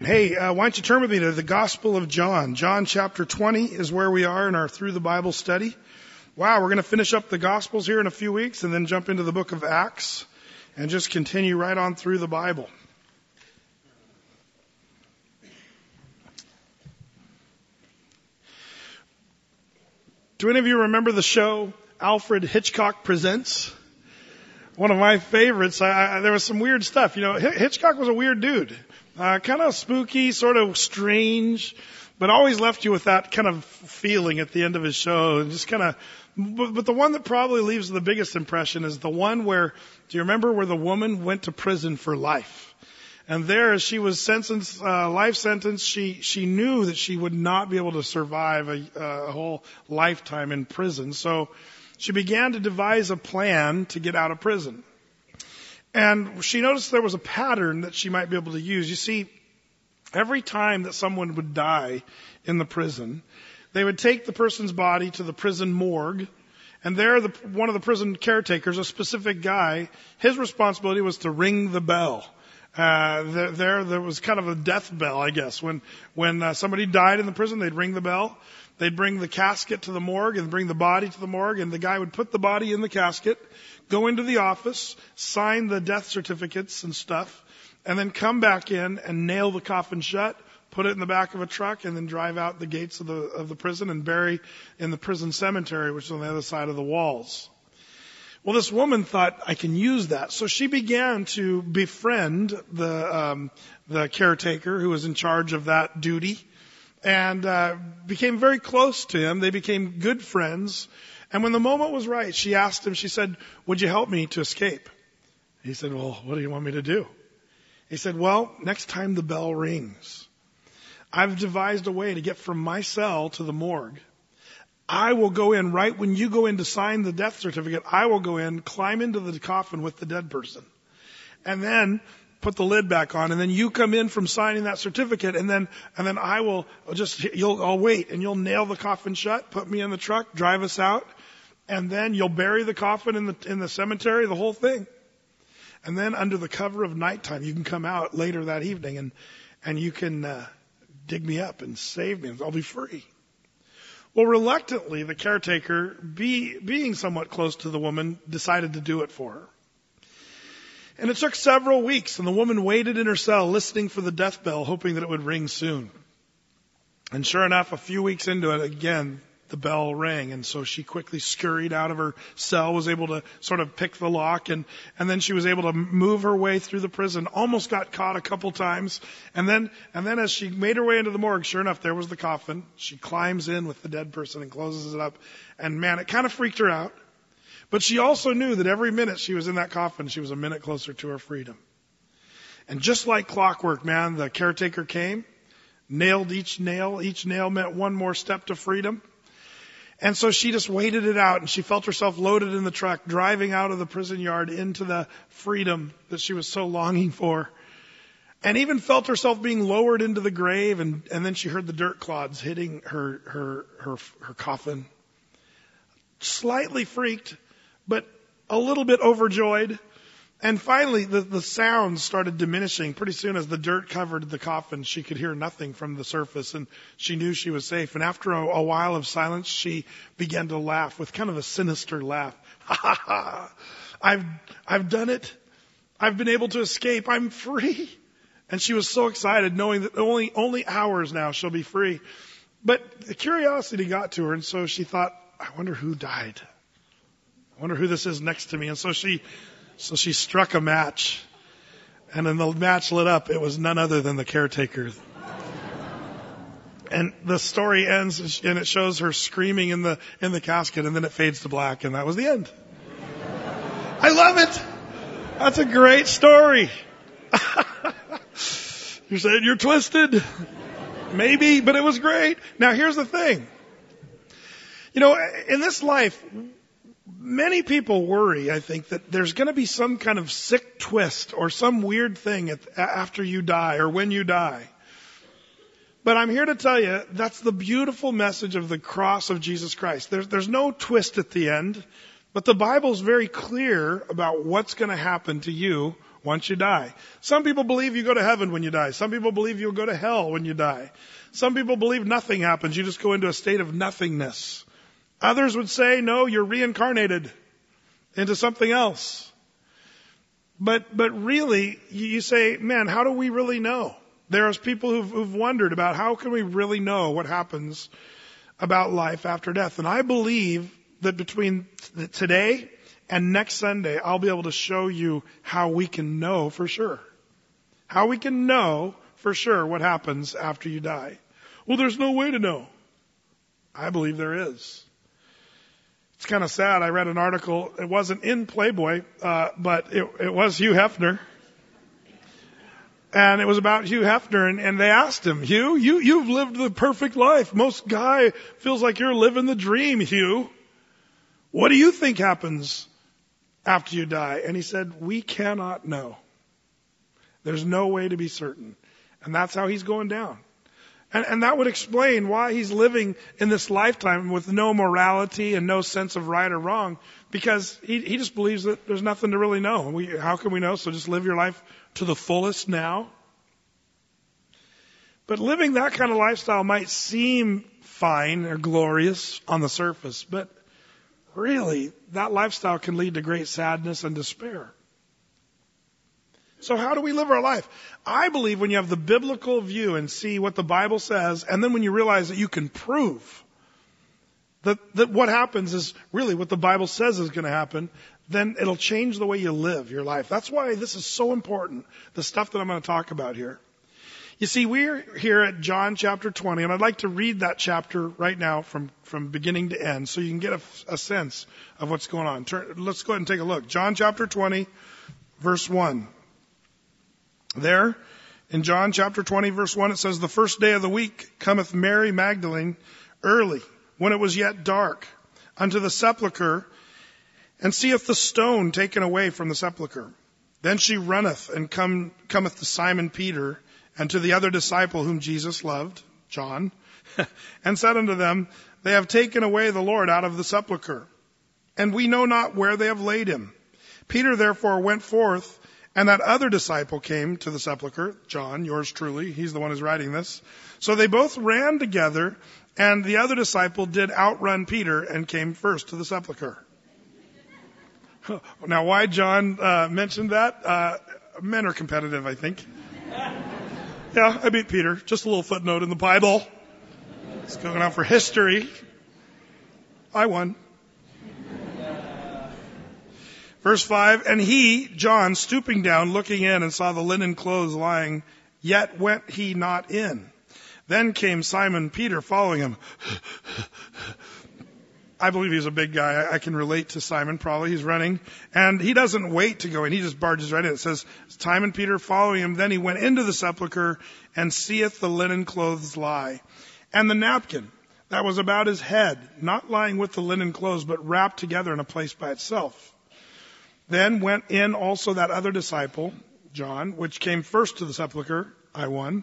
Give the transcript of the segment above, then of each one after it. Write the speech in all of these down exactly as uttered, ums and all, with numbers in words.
Hey, uh, why don't you turn with me to the Gospel of John. John chapter twenty is where we are in our Through the Bible study. Wow, we're going to finish up the Gospels here in a few weeks and then jump into the book of Acts and just continue right on through the Bible. Do any of you remember the show Alfred Hitchcock Presents? One of my favorites. I, I, there was some weird stuff. You know, Hitchcock was a weird dude. Uh, kind of spooky, sort of strange, but always left you with that kind of feeling at the end of his show. And just kind of, but, but the one that probably leaves the biggest impression is the one where, do you remember where the woman went to prison for life? And there, as she was sentenced, uh, life sentence, she, she knew that she would not be able to survive a, a whole lifetime in prison. So she began to devise a plan to get out of prison. And she noticed there was a pattern that she might be able to use. You see, every time that someone would die in the prison, they would take the person's body to the prison morgue. And there, the, one of the prison caretakers, a specific guy, his responsibility was to ring the bell. Uh, there, there, there was kind of a death bell, I guess. When, when uh, somebody died in the prison, they'd ring the bell. They'd bring the casket to the morgue and bring the body to the morgue, and the guy would put the body in the casket, go into the office, sign the death certificates and stuff, and then come back in and nail the coffin shut, put it in the back of a truck, and then drive out the gates of the, of the prison and bury in the prison cemetery, which is on the other side of the walls. Well, this woman thought, I can use that. So she began to befriend the, um, the caretaker who was in charge of that duty, and uh, became very close to him. They became good friends. And when the moment was right, she asked him, she said, would you help me to escape? He said, well, what do you want me to do? He said, well, next time the bell rings, I've devised a way to get from my cell to the morgue. I will go in right when you go in to sign the death certificate. I will go in, climb into the coffin with the dead person, and then put the lid back on, and then you come in from signing that certificate, and then and then I will just you'll I'll wait, and you'll nail the coffin shut, put me in the truck, drive us out, and then you'll bury the coffin in the in the cemetery, the whole thing. And then under the cover of nighttime, you can come out later that evening, and and you can uh, dig me up and save me, and I'll be free. Well, reluctantly, the caretaker, be, being somewhat close to the woman, decided to do it for her. And it took several weeks, and the woman waited in her cell, listening for the death bell, hoping that it would ring soon. And sure enough, a few weeks into it, again, the bell rang, and so she quickly scurried out of her cell, was able to sort of pick the lock, and, and then she was able to move her way through the prison, almost got caught a couple times, and then, and then as she made her way into the morgue, sure enough, there was the coffin. She climbs in with the dead person and closes it up, and man, it kind of freaked her out. But she also knew that every minute she was in that coffin, she was a minute closer to her freedom. And just like clockwork, man, the caretaker came, nailed each nail. Each nail meant one more step to freedom. And so she just waited it out, and she felt herself loaded in the truck, driving out of the prison yard into the freedom that she was so longing for. And even felt herself being lowered into the grave, and, and then she heard the dirt clods hitting her, her, her, her coffin. Slightly freaked, but a little bit overjoyed. And finally, the, the sounds started diminishing. Pretty soon, as the dirt covered the coffin, she could hear nothing from the surface, and she knew she was safe. And after a, a while of silence, she began to laugh with kind of a sinister laugh. Ha ha ha! I've, I've done it. I've been able to escape. I'm free. And she was so excited, knowing that only, only hours now she'll be free. But the curiosity got to her, and so she thought, I wonder who died. I wonder who this is next to me. And so she, so she struck a match, and when the match lit up, it was none other than the caretaker. And the story ends, and it shows her screaming in the, in the casket, and then it fades to black, and that was the end. I love it. That's a great story. You're saying you're twisted? Maybe, but it was great. Now here's the thing. You know, in this life, many people worry, I think, that there's going to be some kind of sick twist or some weird thing at, after you die or when you die. But I'm here to tell you, that's the beautiful message of the cross of Jesus Christ. There's, there's no twist at the end, but the Bible's very clear about what's going to happen to you once you die. Some people believe you go to heaven when you die. Some people believe you'll go to hell when you die. Some people believe nothing happens. You just go into a state of nothingness. Others would say, no, you're reincarnated into something else. But, but really, you say, man, how do we really know? There's people who've, who've wondered about how can we really know what happens about life after death. And I believe that between today and next Sunday, I'll be able to show you how we can know for sure. How we can know for sure what happens after you die. Well, there's no way to know. I believe there is. It's kind of sad. I read an article. It wasn't in Playboy, uh, but it, it was Hugh Hefner. And it was about Hugh Hefner, and, and they asked him, Hugh, you, you've lived the perfect life. Most guy feels like you're living the dream, Hugh. What do you think happens after you die? And he said, we cannot know. There's no way to be certain. And that's how he's going down. And, and that would explain why he's living in this lifetime with no morality and no sense of right or wrong, because he, he just believes that there's nothing to really know. We, how can we know? So just live your life to the fullest now. But living that kind of lifestyle might seem fine or glorious on the surface, but really, that lifestyle can lead to great sadness and despair. So how do we live our life? I believe when you have the biblical view and see what the Bible says, and then when you realize that you can prove that, that what happens is really what the Bible says is going to happen, then it'll change the way you live your life. That's why this is so important, the stuff that I'm going to talk about here. You see, we're here at John chapter twenty, and I'd like to read that chapter right now from, from beginning to end so you can get a, a sense of what's going on. Turn, let's go ahead and take a look. John chapter twenty, verse one. There, in John chapter twenty, verse one, it says, the first day of the week cometh Mary Magdalene early, when it was yet dark, unto the sepulchre, and seeth the stone taken away from the sepulchre. Then she runneth, and come, cometh to Simon Peter, and to the other disciple whom Jesus loved, John, and said unto them, they have taken away the Lord out of the sepulchre, and we know not where they have laid him. Peter therefore went forth, and that other disciple came to the sepulchre, John, yours truly, he's the one who's writing this. So they both ran together, and the other disciple did outrun Peter and came first to the sepulchre. Now, why John uh, mentioned that? Uh, men are competitive, I think. Yeah, I beat Peter. Just a little footnote in the Bible. It's going out for history. I won. Verse five, and he, John, stooping down, looking in, and saw the linen clothes lying, yet went he not in. Then came Simon Peter following him. I believe he's a big guy. I can relate to Simon probably. He's running. And he doesn't wait to go in. He just barges right in. It says, Simon Peter following him. Then he went into the sepulchre and seeth the linen clothes lie. And the napkin that was about his head, not lying with the linen clothes, but wrapped together in a place by itself. Then went in also that other disciple, John, which came first to the sepulchre. I won.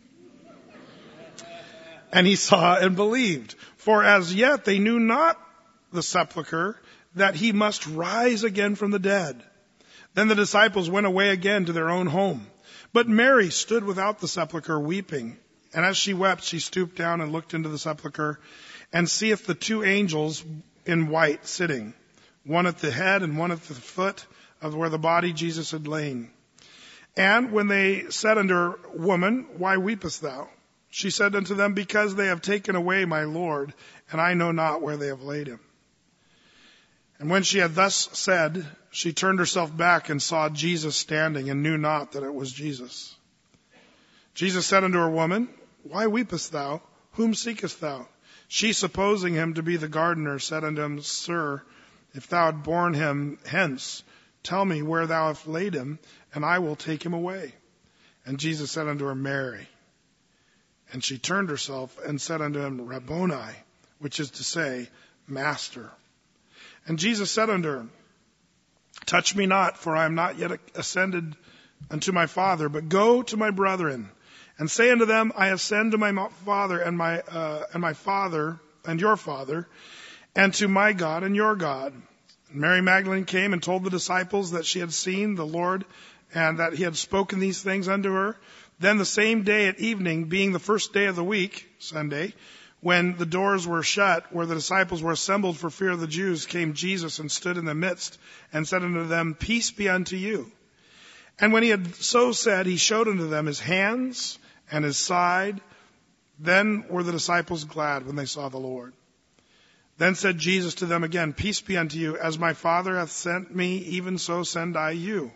And he saw and believed. For as yet they knew not the sepulchre, that he must rise again from the dead. Then the disciples went away again to their own home. But Mary stood without the sepulchre weeping. And as she wept, she stooped down and looked into the sepulchre, and seeth the two angels in white sitting, one at the head and one at the foot of where the body Jesus had lain. And when they said unto her, Woman, why weepest thou? She said unto them, Because they have taken away my Lord, and I know not where they have laid him. And when she had thus said, she turned herself back and saw Jesus standing, and knew not that it was Jesus. Jesus said unto her, Woman, why weepest thou? Whom seekest thou? She, supposing him to be the gardener, said unto him, Sir, if thou had borne him hence, tell me where thou hast laid him, and I will take him away. And Jesus said unto her, Mary. And she turned herself and said unto him, Rabboni, which is to say, Master. And Jesus said unto her, Touch me not, for I am not yet ascended unto my Father, but go to my brethren, and say unto them, I ascend to my Father and my uh, and my Father and your Father, and to my God and your God. And Mary Magdalene came and told the disciples that she had seen the Lord, and that he had spoken these things unto her. Then the same day at evening, being the first day of the week, Sunday, when the doors were shut, where the disciples were assembled for fear of the Jews, came Jesus and stood in the midst and said unto them, Peace be unto you. And when he had so said, he showed unto them his hands and his side. Then were the disciples glad when they saw the Lord. Then said Jesus to them again, Peace be unto you. As my Father hath sent me, even so send I you.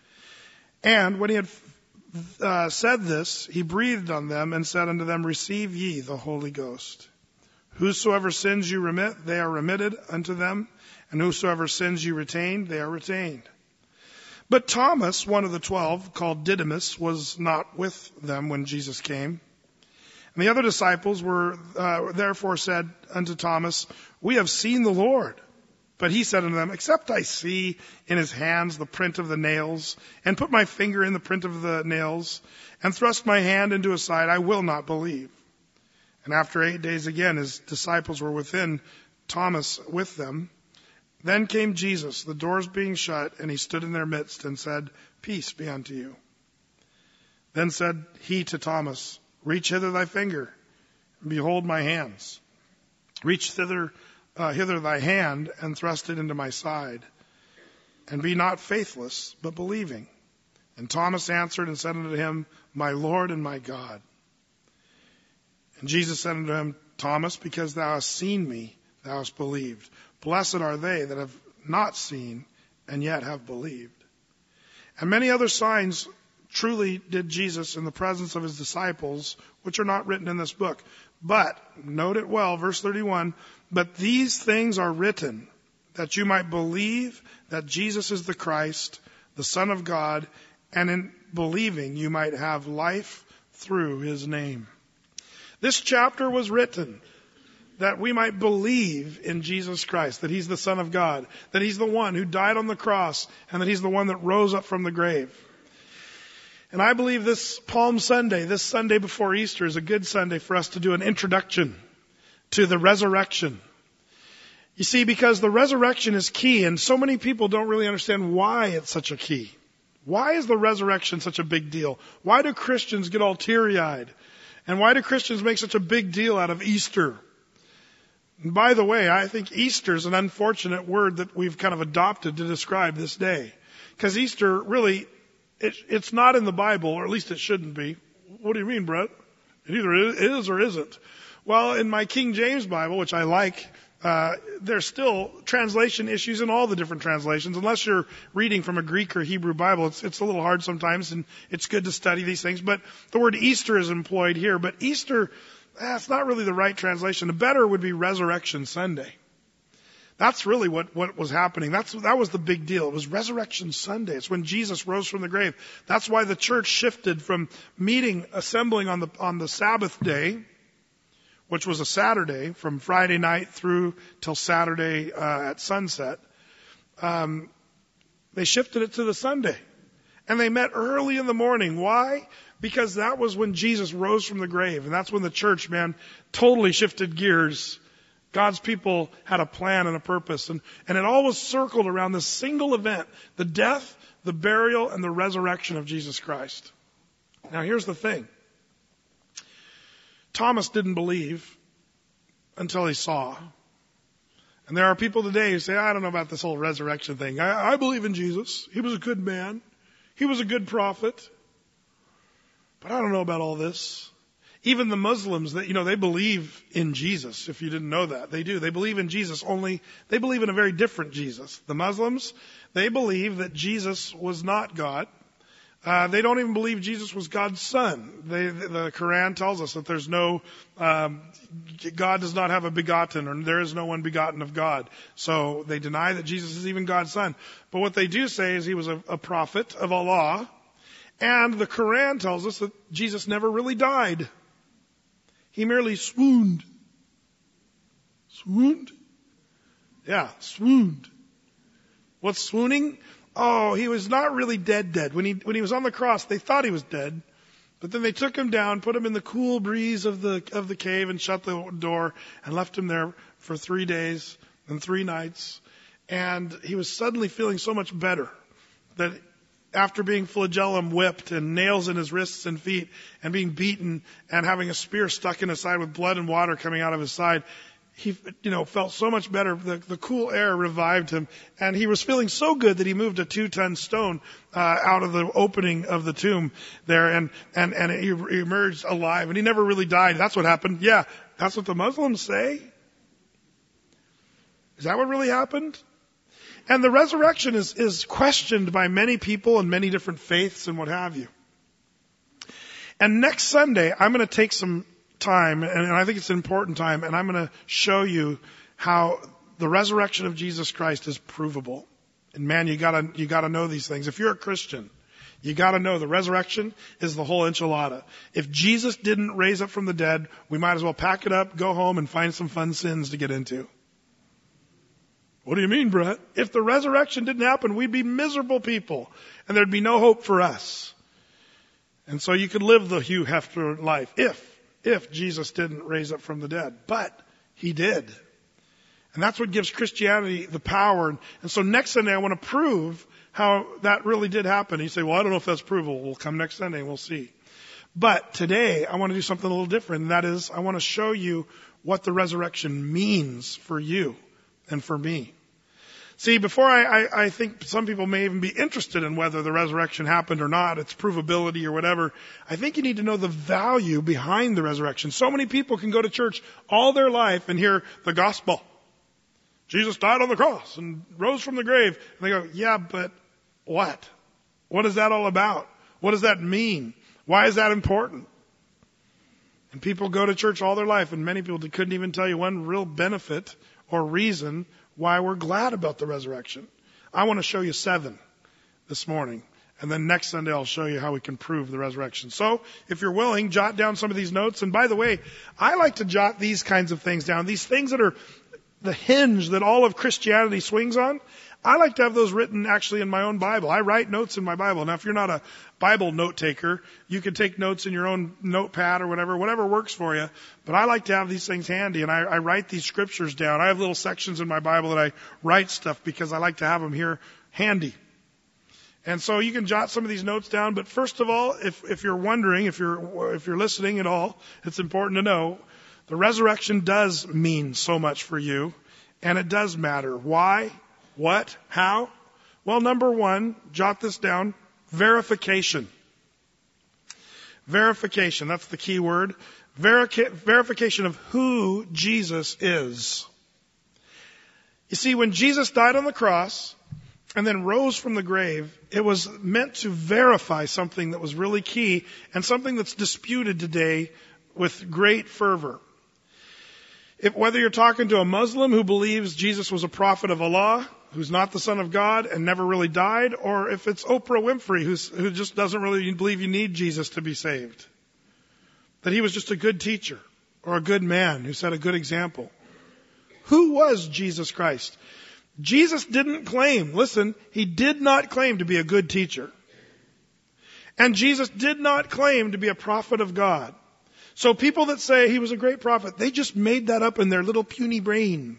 And when he had uh, said this, he breathed on them and said unto them, Receive ye the Holy Ghost. Whosoever sins you remit, they are remitted unto them. And whosoever sins you retain, they are retained. But Thomas, one of the twelve, called Didymus, was not with them when Jesus came. And the other disciples were uh, therefore said unto Thomas, We have seen the Lord. But he said unto them, Except I see in his hands the print of the nails, and put my finger in the print of the nails, and thrust my hand into his side, I will not believe. And after eight days again his disciples were within, Thomas with them. Then came Jesus, the doors being shut, and he stood in their midst and said, Peace be unto you. Then said he to Thomas, Reach hither thy finger, and behold my hands. Reach thither, uh, hither thy hand, and thrust it into my side. And be not faithless, but believing. And Thomas answered and said unto him, My Lord and my God. And Jesus said unto him, Thomas, because thou hast seen me, thou hast believed. Blessed are they that have not seen and yet have believed. And many other signs truly did Jesus in the presence of his disciples, which are not written in this book. But, note it well, verse thirty-one, but these things are written that you might believe that Jesus is the Christ, the Son of God, and in believing you might have life through his name. This chapter was written that we might believe in Jesus Christ, that he's the Son of God, that he's the one who died on the cross, and that he's the one that rose up from the grave. And I believe this Palm Sunday, this Sunday before Easter, is a good Sunday for us to do an introduction to the resurrection. You see, because the resurrection is key, and so many people don't really understand why it's such a key. Why is the resurrection such a big deal? Why do Christians get all teary-eyed? And why do Christians make such a big deal out of Easter? And by the way, I think Easter is an unfortunate word that we've kind of adopted to describe this day. Because Easter really, it, it's not in the Bible, or at least it shouldn't be. What do you mean, Brett? It either is or isn't. Well, in my King James Bible, which I like, uh, there's still translation issues in all the different translations. Unless you're reading from a Greek or Hebrew Bible, it's, it's a little hard sometimes, and it's good to study these things. But the word Easter is employed here. But Easter, that's not really the right translation. The better would be Resurrection Sunday. That's really what, what was happening. That's, that was the big deal. It was Resurrection Sunday. It's when Jesus rose from the grave. That's why the church shifted from meeting, assembling on the, on the Sabbath day, which was a Saturday, from Friday night through till Saturday uh, at sunset. Um, they shifted it to the Sunday. And they met early in the morning. Why? Because that was when Jesus rose from the grave. And that's when the church, man, totally shifted gears. God's people had a plan and a purpose. And, and it all was circled around this single event, the death, the burial, and the resurrection of Jesus Christ. Now here's the thing. Thomas didn't believe until he saw. And there are people today who say, I don't know about this whole resurrection thing. I, I believe in Jesus. He was a good man. He was a good prophet. But I don't know about all this. Even the Muslims, that you know, they believe in Jesus, if you didn't know that. They do. They believe in Jesus, only they believe in a very different Jesus. The Muslims, they believe that Jesus was not God. Uh, they don't even believe Jesus was God's son. They, the Quran tells us that there's no, um, God does not have a begotten, or there is no one begotten of God. So they deny that Jesus is even God's son. But what they do say is he was a, a prophet of Allah. And the Quran tells us that Jesus never really died. He merely swooned. Swooned? Yeah, swooned. What's swooning? Oh, he was not really dead dead. When he, when he was on the cross, they thought he was dead. But then they took him down, put him in the cool breeze of the, of the cave and shut the door and left him there for three days and three nights. And he was suddenly feeling so much better that after being flagellum whipped and nails in his wrists and feet and being beaten and having a spear stuck in his side with blood and water coming out of his side, he, you know, felt so much better. The, the cool air revived him, and he was feeling so good that he moved a two-ton stone uh, out of the opening of the tomb there, and and and he, he emerged alive, and he never really died. That's what happened. Yeah, that's what the Muslims say. Is that what really happened? And the resurrection is is questioned by many people and many different faiths and what have you. And next Sunday, I'm going to take some time, and I think it's an important time, and I'm going to show you how the resurrection of Jesus Christ is provable. And man, you gotta, you gotta know these things. If you're a Christian, you gotta know the resurrection is the whole enchilada. If Jesus didn't raise up from the dead, we might as well pack it up, go home, and find some fun sins to get into. What do you mean, Brett? If the resurrection didn't happen, we'd be miserable people, and there'd be no hope for us. And so you could live the Hugh Hefner life, if If Jesus didn't raise up from the dead. But he did. And that's what gives Christianity the power. And, and so next Sunday I want to prove how that really did happen. You say, well, I don't know if that's provable. We'll come next Sunday and we'll see. But today I want to do something a little different. And that is, I want to show you what the resurrection means for you and for me. See, before I, I, I think some people may even be interested in whether the resurrection happened or not, its provability or whatever, I think you need to know the value behind the resurrection. So many people can go to church all their life and hear the gospel. Jesus died on the cross and rose from the grave. And they go, yeah, but what? What is that all about? What does that mean? Why is that important? And people go to church all their life, and many people couldn't even tell you one real benefit or reason why we're glad about the resurrection. I want to show you seven this morning. And then next Sunday I'll show you how we can prove the resurrection. So if you're willing, jot down some of these notes. And by the way, I like to jot these kinds of things down. These things that are the hinge that all of Christianity swings on. I like to have those written actually in my own Bible. I write notes in my Bible. Now, if you're not a Bible note taker, you can take notes in your own notepad or whatever, whatever works for you. But I like to have these things handy, and I, I write these scriptures down. I have little sections in my Bible that I write stuff because I like to have them here handy. And so you can jot some of these notes down. But first of all, if, if you're wondering, if you're, if you're listening at all, it's important to know the resurrection does mean so much for you, and it does matter. Why? What? How? Well, number one, jot this down, verification. Verification, that's the key word. Verica- verification of who Jesus is. You see, when Jesus died on the cross and then rose from the grave, it was meant to verify something that was really key and something that's disputed today with great fervor. If, whether you're talking to a Muslim who believes Jesus was a prophet of Allah, who's not the Son of God and never really died, or if it's Oprah Winfrey who's, who just doesn't really believe you need Jesus to be saved, that he was just a good teacher or a good man who set a good example. Who was Jesus Christ? Jesus didn't claim, listen, he did not claim to be a good teacher. And Jesus did not claim to be a prophet of God. So people that say he was a great prophet, they just made that up in their little puny brain.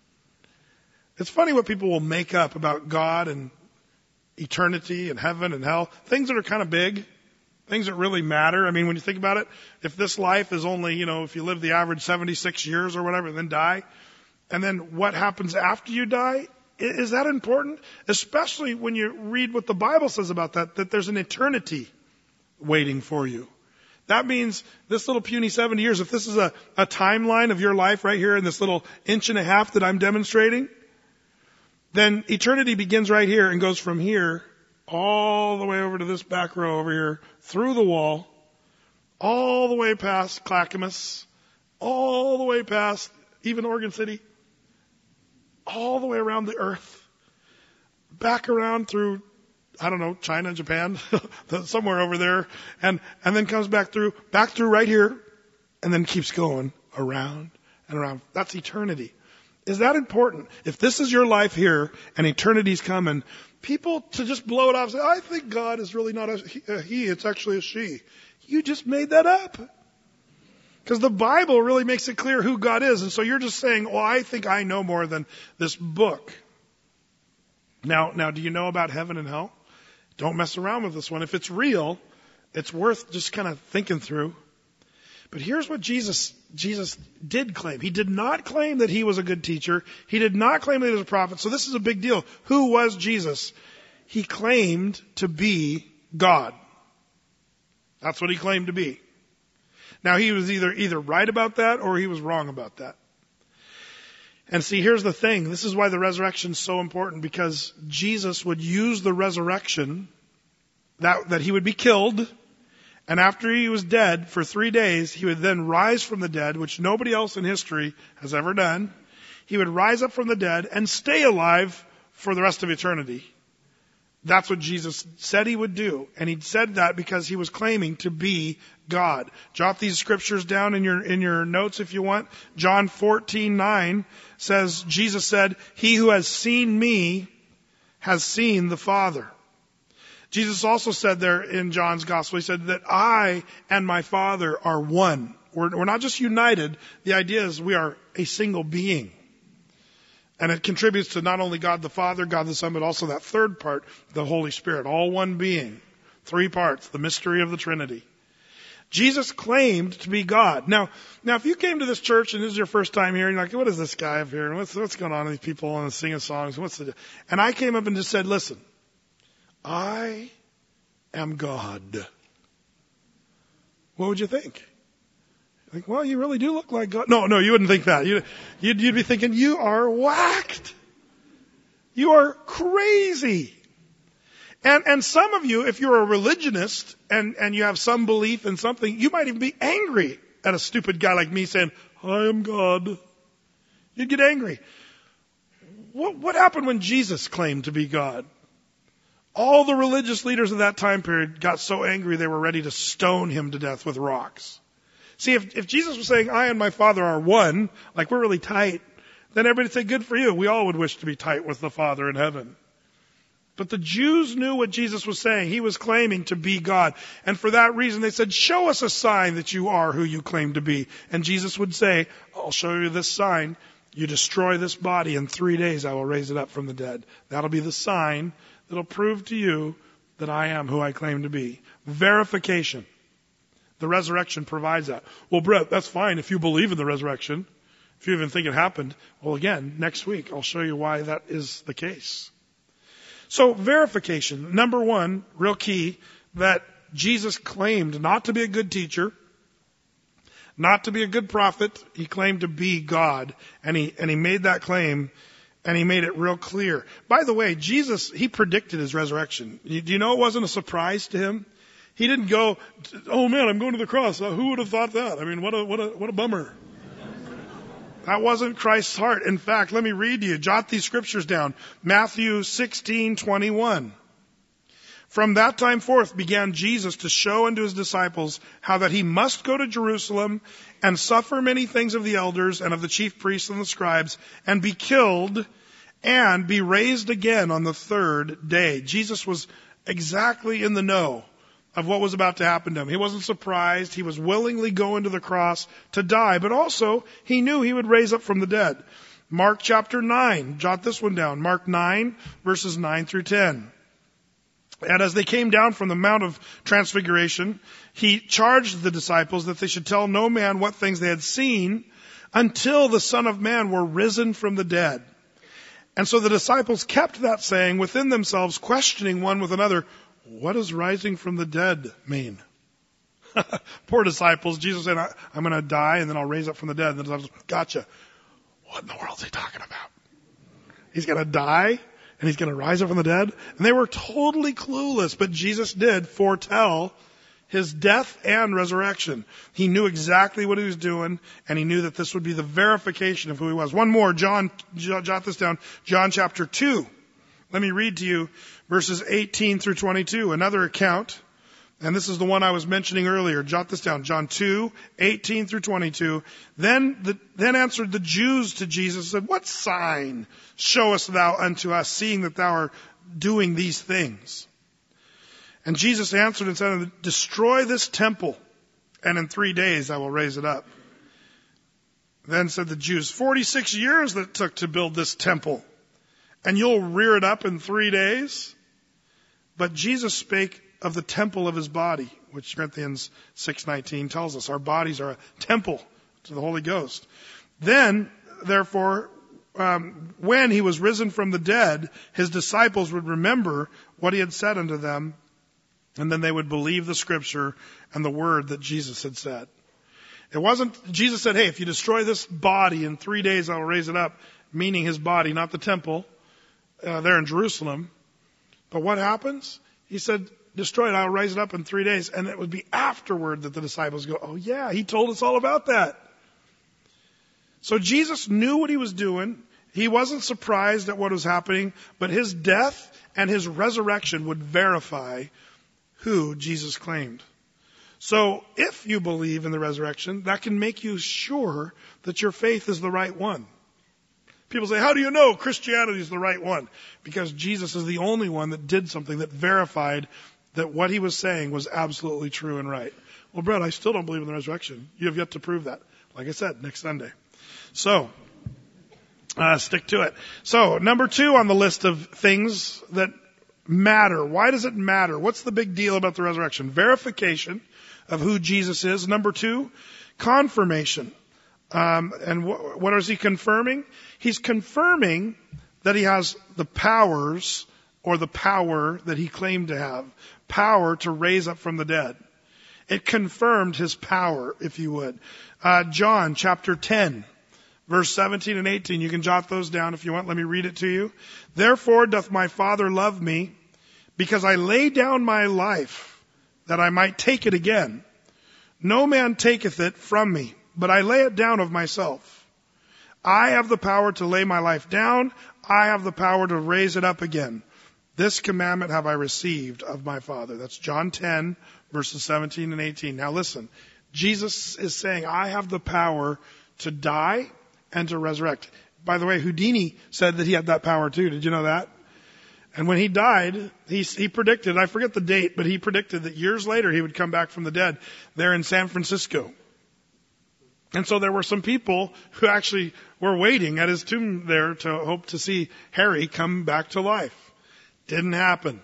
It's funny what people will make up about God and eternity and heaven and hell. Things that are kind of big. Things that really matter. I mean, when you think about it, if this life is only, you know, if you live the average seventy-six years or whatever, then die, and then what happens after you die, is that important? Especially when you read what the Bible says about that, that there's an eternity waiting for you. That means this little puny seventy years, if this is a, a timeline of your life right here in this little inch and a half that I'm demonstrating, then eternity begins right here and goes from here all the way over to this back row over here, through the wall, all the way past Clackamas, all the way past even Oregon City, all the way around the earth, back around through, I don't know, China, Japan, somewhere over there, and, and then comes back through, back through right here, and then keeps going around and around. That's eternity. Is that important? If this is your life here and eternity's coming, people to just blow it off and say, I think God is really not a he, a he, it's actually a she. You just made that up. Because the Bible really makes it clear who God is. And so you're just saying, well, I think I know more than this book. Now, now, do you know about heaven and hell? Don't mess around with this one. If it's real, it's worth just kind of thinking through. But here's what Jesus, Jesus did claim. He did not claim that he was a good teacher. He did not claim that he was a prophet. So this is a big deal. Who was Jesus? He claimed to be God. That's what he claimed to be. Now he was either, either right about that or he was wrong about that. And see, here's the thing. This is why the resurrection is so important, because Jesus would use the resurrection, that, that he would be killed, and after he was dead for three days, he would then rise from the dead, which nobody else in history has ever done. He would rise up from the dead and stay alive for the rest of eternity. That's what Jesus said he would do. And he said that because he was claiming to be God. Jot these scriptures down in your, in your notes if you want. John fourteen nine says, Jesus said, "He who has seen me has seen the Father." Jesus also said there in John's gospel, he said that I and my Father are one. We're, we're not just united. The idea is we are a single being. And it contributes to not only God the Father, God the Son, but also that third part, the Holy Spirit. All one being. Three parts, the mystery of the Trinity. Jesus claimed to be God. Now, now if you came to this church and this is your first time here, and you're like, what is this guy up here? What's, what's going on with these people and singing songs? What's the, and I came up and just said, listen, I am God. What would you think? Like, well, you really do look like God. No, no, you wouldn't think that. You'd, you'd, you'd be thinking, you are whacked. You are crazy. And, and some of you, if you're a religionist and, and you have some belief in something, you might even be angry at a stupid guy like me saying, I am God. You'd get angry. What, what happened when Jesus claimed to be God? All the religious leaders of that time period got so angry they were ready to stone him to death with rocks. See, if, if Jesus was saying, I and my Father are one, like we're really tight, then everybody'd say, good for you. We all would wish to be tight with the Father in heaven. But the Jews knew what Jesus was saying. He was claiming to be God. And for that reason, they said, show us a sign that you are who you claim to be. And Jesus would say, I'll show you this sign. You destroy this body. In three days, I will raise it up from the dead. That'll be the sign that'll prove to you that I am who I claim to be. Verification. The resurrection provides that. Well, Brett, that's fine if you believe in the resurrection. If you even think it happened. Well, again, next week, I'll show you why that is the case. So, verification. Number one, real key, that Jesus claimed not to be a good teacher, not to be a good prophet. He claimed to be God. And he, and he made that claim, and he made it real clear. By the way, Jesus, he predicted his resurrection. Do you know it wasn't a surprise to him? He didn't go, oh man, I'm going to the cross. Uh, who would have thought that? I mean, what a, what a, what a bummer. That wasn't Christ's heart. In fact, let me read to you. Jot these scriptures down. Matthew sixteen twenty-one. From that time forth began Jesus to show unto his disciples how that he must go to Jerusalem and suffer many things of the elders and of the chief priests and the scribes and be killed and be raised again on the third day. Jesus was exactly in the know of what was about to happen to him. He wasn't surprised. He was willingly going to the cross to die, but also he knew he would raise up from the dead. Mark chapter nine, jot this one down. Mark nine, verses nine through ten. And as they came down from the Mount of Transfiguration, he charged the disciples that they should tell no man what things they had seen until the Son of Man were risen from the dead. And so the disciples kept that saying within themselves, questioning one with another, what does rising from the dead mean? Poor disciples. Jesus said, I'm going to die and then I'll raise up from the dead. And the disciples, gotcha. What in the world is he talking about? He's going to die and he's going to rise up from the dead? And they were totally clueless, but Jesus did foretell his death and resurrection. He knew exactly what he was doing, and he knew that this would be the verification of who he was. One more, John, jot this down, John chapter two. Let me read to you verses eighteen through twenty-two, another account. And this is the one I was mentioning earlier. Jot this down. John two, eighteen through twenty-two. Then, the, then answered the Jews to Jesus and said, what sign showest thou unto us, seeing that thou art doing these things? And Jesus answered and said, destroy this temple, and in three days I will raise it up. Then said the Jews, forty-six years that it took to build this temple, and you'll rear it up in three days? But Jesus spake of the temple of his body, which Corinthians six nineteen tells us. Our bodies are a temple to the Holy Ghost. Then, therefore, um, when he was risen from the dead, his disciples would remember what he had said unto them, and then they would believe the scripture and the word that Jesus had said. It wasn't, Jesus said, hey, if you destroy this body in three days, I will raise it up, meaning his body, not the temple, uh, there in Jerusalem. But what happens? He said, destroy it, I'll raise it up in three days. And it would be afterward that the disciples go, oh yeah, he told us all about that. So Jesus knew what he was doing. He wasn't surprised at what was happening, but his death and his resurrection would verify who Jesus claimed. So if you believe in the resurrection, that can make you sure that your faith is the right one. People say, how do you know Christianity is the right one? Because Jesus is the only one that did something that verified that what he was saying was absolutely true and right. Well, Brett, I still don't believe in the resurrection. You have yet to prove that. Like I said, next Sunday. So, uh, stick to it. So, number two on the list of things that matter. Why does it matter? What's the big deal about the resurrection? Verification of who Jesus is. Number two, confirmation. Um, and wh- what is he confirming? He's confirming that he has the powers or the power that he claimed to have. Power to raise up from the dead. It confirmed his power, if you would. Uh, John chapter ten, verse seventeen and eighteen. You can jot those down if you want. Let me read it to you. Therefore doth my Father love me, because I lay down my life, that I might take it again. No man taketh it from me, but I lay it down of myself. I have the power to lay my life down. I have the power to raise it up again. This commandment have I received of my Father. That's John ten, verses seventeen and eighteen. Now listen, Jesus is saying, I have the power to die and to resurrect. By the way, Houdini said that he had that power too. Did you know that? And when he died, he, he predicted, I forget the date, but he predicted that years later he would come back from the dead there in San Francisco. And so there were some people who actually were waiting at his tomb there to hope to see Harry come back to life. Didn't happen.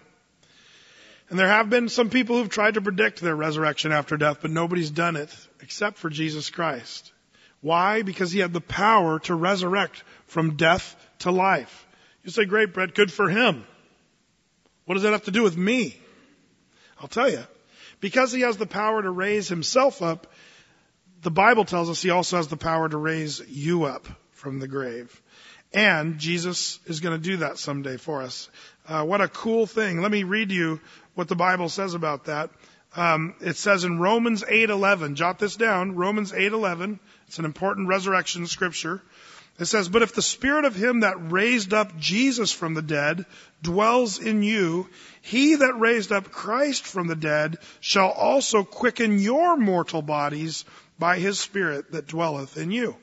And there have been some people who've tried to predict their resurrection after death, but nobody's done it except for Jesus Christ. Why? Because he had the power to resurrect from death to life. You say, great, Brett, good for him. What does that have to do with me? I'll tell you. Because he has the power to raise himself up, the Bible tells us he also has the power to raise you up from the grave. And Jesus is going to do that someday for us. Uh, what a cool thing. Let me read you what the Bible says about that. Um, it says in Romans eight eleven, jot this down, Romans eight eleven. It's an important resurrection scripture. It says, but if the spirit of him that raised up Jesus from the dead dwells in you, he that raised up Christ from the dead shall also quicken your mortal bodies by his spirit that dwelleth in you.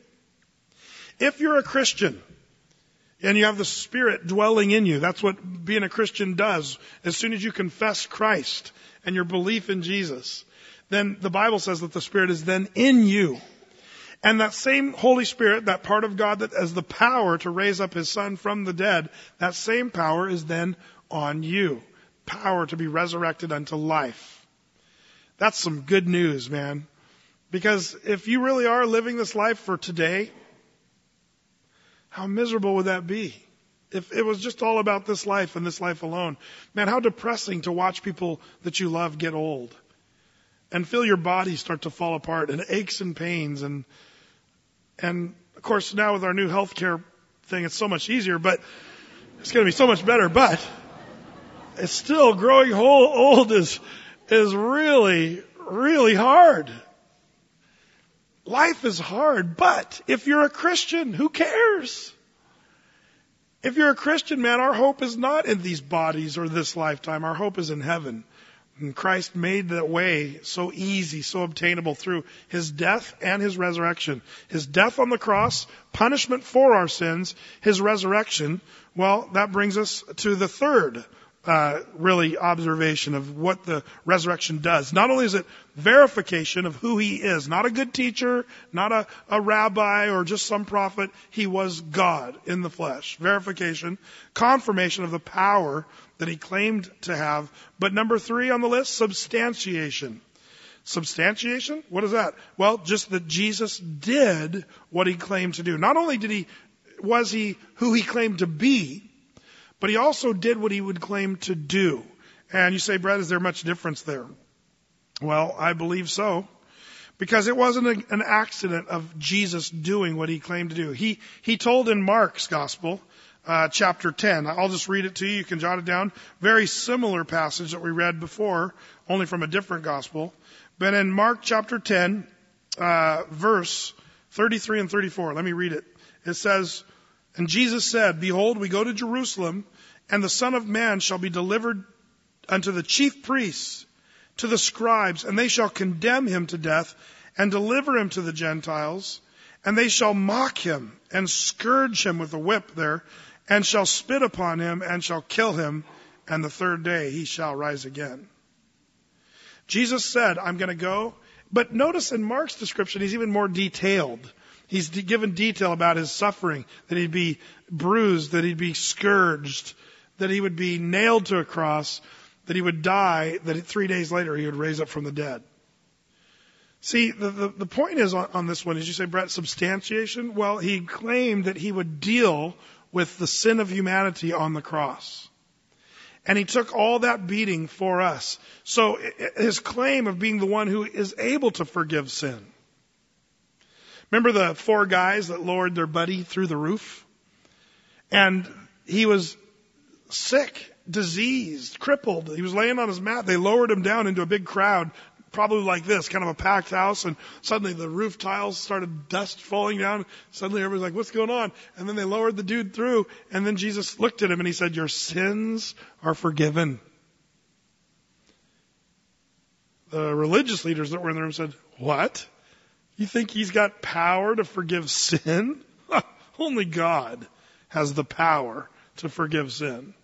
If you're a Christian and you have the Spirit dwelling in you, that's what being a Christian does. As soon as you confess Christ and your belief in Jesus, then the Bible says that the Spirit is then in you. And that same Holy Spirit, that part of God that has the power to raise up his Son from the dead, that same power is then on you. Power to be resurrected unto life. That's some good news, man. Because if you really are living this life for today, how miserable would that be? If it was just all about this life and this life alone. Man, how depressing to watch people that you love get old. And feel your body start to fall apart and aches and pains. And, and of course now with our new healthcare thing, it's so much easier, but it's going to be so much better. But it's still growing whole, old is, is really, really hard. Life is hard, but if you're a Christian, who cares? If you're a Christian, man, our hope is not in these bodies or this lifetime. Our hope is in heaven. And Christ made that way so easy, so obtainable through his death and his resurrection. His death on the cross, punishment for our sins. His resurrection, well, that brings us to the third uh, really observation of what the resurrection does. Not only is it verification of who he is, not a good teacher, not a, a rabbi or just some prophet. He was God in the flesh. Verification, confirmation of the power that he claimed to have. But number three on the list, substantiation. Substantiation? What is that? Well, just that Jesus did what he claimed to do. Not only did he, was he who he claimed to be, but he also did what he would claim to do. And you say, Brett, is there much difference there? Well, I believe so. Because it wasn't a, an accident of Jesus doing what he claimed to do. He, he told in Mark's gospel, uh, chapter ten, I'll just read it to you. You can jot it down. Very similar passage that we read before, only from a different gospel. But in Mark chapter ten, uh, verse thirty-three and thirty-four, let me read it. It says, and Jesus said, behold, we go to Jerusalem, and the Son of Man shall be delivered unto the chief priests, to the scribes, and they shall condemn him to death, and deliver him to the Gentiles, and they shall mock him, and scourge him with a whip there, and shall spit upon him, and shall kill him, and the third day he shall rise again. Jesus said, I'm going to go. But notice in Mark's description, he's even more detailed. He's given detail about his suffering, that he'd be bruised, that he'd be scourged, that he would be nailed to a cross, that he would die, that three days later he would raise up from the dead. See, the, the, the point is on, on this one, as you say, Brett, substantiation. Well, he claimed that he would deal with the sin of humanity on the cross. And he took all that beating for us. So his claim of being the one who is able to forgive sin. Remember the four guys that lowered their buddy through the roof? And he was sick, diseased, crippled. He was laying on his mat. They lowered him down into a big crowd, probably like this, kind of a packed house. And suddenly the roof tiles started dust falling down. Suddenly everybody's like, what's going on? And then they lowered the dude through. And then Jesus looked at him and he said, your sins are forgiven. The religious leaders that were in the room said, what? You think he's got power to forgive sin? Only God has the power to forgive sin.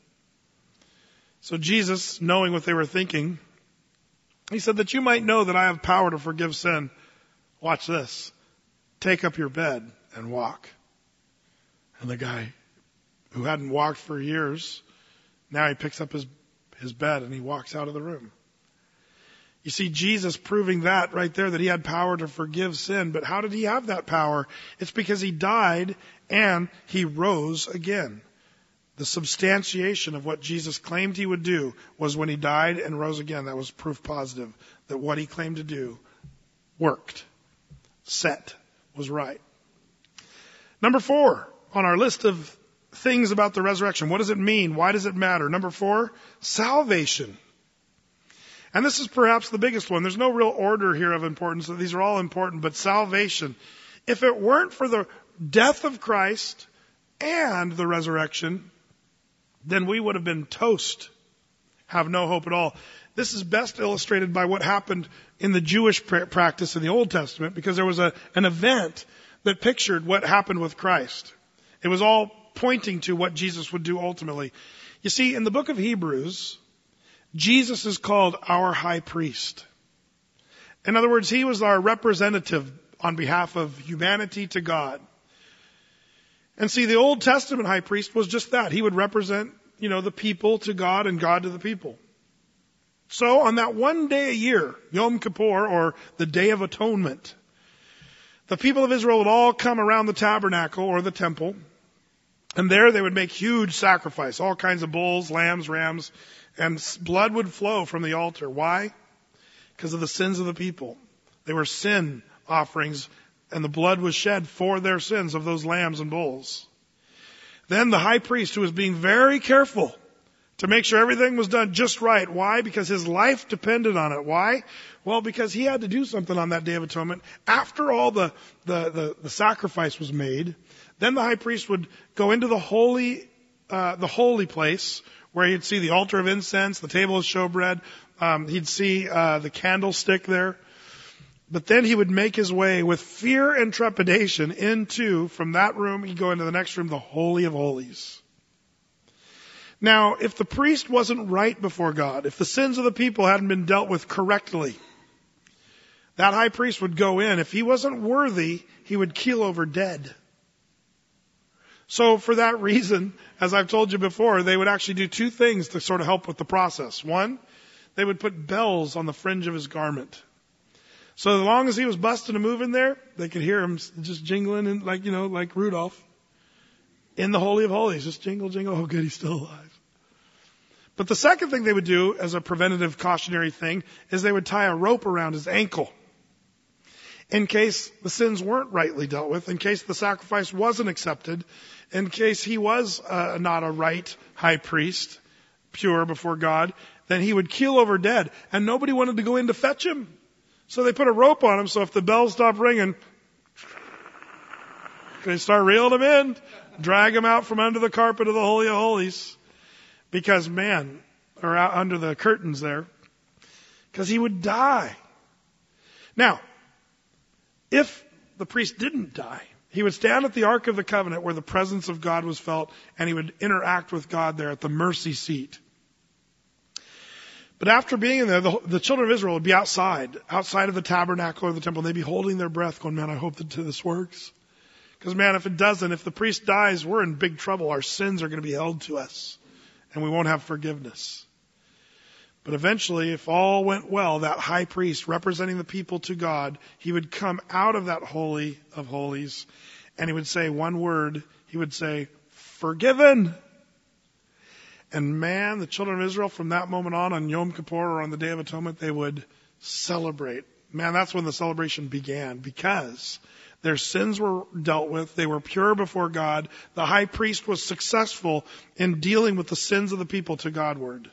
So Jesus, knowing what they were thinking, he said that you might know that I have power to forgive sin. Watch this. Take up your bed and walk. And the guy who hadn't walked for years, now he picks up his, his bed and he walks out of the room. You see, Jesus proving that right there, that he had power to forgive sin. But how did he have that power? It's because he died and he rose again. The substantiation of what Jesus claimed he would do was when he died and rose again. That was proof positive that what he claimed to do worked, set, was right. Number four on our list of things about the resurrection. What does it mean? Why does it matter? Number four, salvation. And this is perhaps the biggest one. There's no real order here of importance. These are all important, but salvation. If it weren't for the death of Christ and the resurrection, then we would have been toast, have no hope at all. This is best illustrated by what happened in the Jewish practice in the Old Testament, because there was a, an event that pictured what happened with Christ. It was all pointing to what Jesus would do ultimately. You see, in the book of Hebrews, Jesus is called our high priest. In other words, he was our representative on behalf of humanity to God. And see, the Old Testament high priest was just that. He would represent, you know, the people to God and God to the people. So on that one day a year, Yom Kippur, or the Day of Atonement, the people of Israel would all come around the tabernacle or the temple. And there they would make huge sacrifice, all kinds of bulls, lambs, rams, and blood would flow from the altar. Why? Because of the sins of the people. They were sin offerings, and the blood was shed for their sins of those lambs and bulls. Then the high priest, who was being very careful to make sure everything was done just right. Why? Because his life depended on it. Why? Well, because he had to do something on that Day of Atonement. After all the, the, the, the sacrifice was made, then the high priest would go into the holy, uh, the holy place, where he'd see the altar of incense, the table of showbread. Um, he'd see uh, the candlestick there. But then he would make his way with fear and trepidation into, from that room, he'd go into the next room, the Holy of Holies. Now, if the priest wasn't right before God, if the sins of the people hadn't been dealt with correctly, that high priest would go in. If he wasn't worthy, he would keel over dead. So for that reason, as I've told you before, they would actually do two things to sort of help with the process. One, they would put bells on the fringe of his garment. So as long as he was busting a move in there, they could hear him just jingling, and like, you know, like Rudolph in the Holy of Holies. Just jingle, jingle. Oh, good, he's still alive. But the second thing they would do as a preventative cautionary thing is they would tie a rope around his ankle in case the sins weren't rightly dealt with, in case the sacrifice wasn't accepted, in case he was uh, not a right high priest, pure before God, then he would keel over dead. And nobody wanted to go in to fetch him. So they put a rope on him, so if the bells stopped ringing, they start reeling him in, drag him out from under the carpet of the Holy of Holies. Because, man, or out under the curtains there, because he would die. Now, if the priest didn't die, he would stand at the Ark of the Covenant where the presence of God was felt, and he would interact with God there at the mercy seat. But after being in there, the, the children of Israel would be outside, outside of the tabernacle or the temple. They'd be holding their breath, going, man, I hope that this works. Because, man, if it doesn't, if the priest dies, we're in big trouble. Our sins are going to be held to us, and we won't have forgiveness. But eventually, if all went well, that high priest representing the people to God, he would come out of that Holy of Holies, and he would say one word. He would say, forgiven. And man, the children of Israel, from that moment on, on Yom Kippur or on the Day of Atonement, they would celebrate. Man, that's when the celebration began, because their sins were dealt with. They were pure before God. The high priest was successful in dealing with the sins of the people to Godward.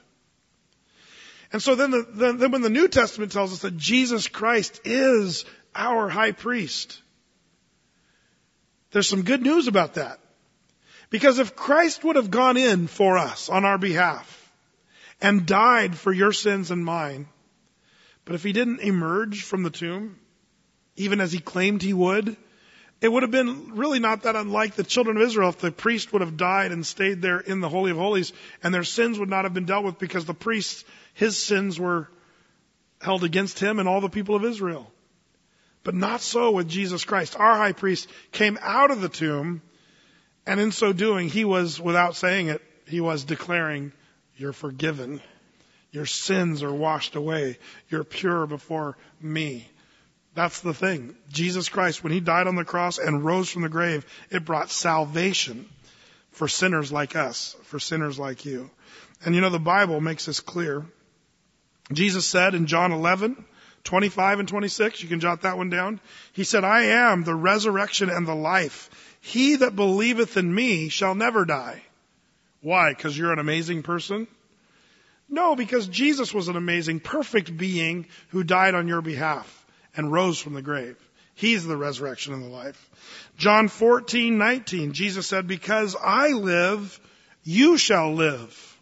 And so then, the, then, then when the New Testament tells us that Jesus Christ is our high priest, there's some good news about that. Because if Christ would have gone in for us on our behalf and died for your sins and mine, but if he didn't emerge from the tomb, even as he claimed he would, it would have been really not that unlike the children of Israel if the priest would have died and stayed there in the Holy of Holies, and their sins would not have been dealt with because the priest, his sins were held against him and all the people of Israel. But not so with Jesus Christ. Our high priest came out of the tomb, and in so doing, he was, without saying it, he was declaring, you're forgiven. Your sins are washed away. You're pure before me. That's the thing. Jesus Christ, when he died on the cross and rose from the grave, it brought salvation for sinners like us, for sinners like you. And you know, the Bible makes this clear. Jesus said in John eleven, twenty-five and twenty-six, you can jot that one down. He said, I am the resurrection and the life. He that believeth in me shall never die. Why? Because you're an amazing person? No, because Jesus was an amazing, perfect being who died on your behalf and rose from the grave. He's the resurrection and the life. John fourteen nineteen, Jesus said, because I live, you shall live.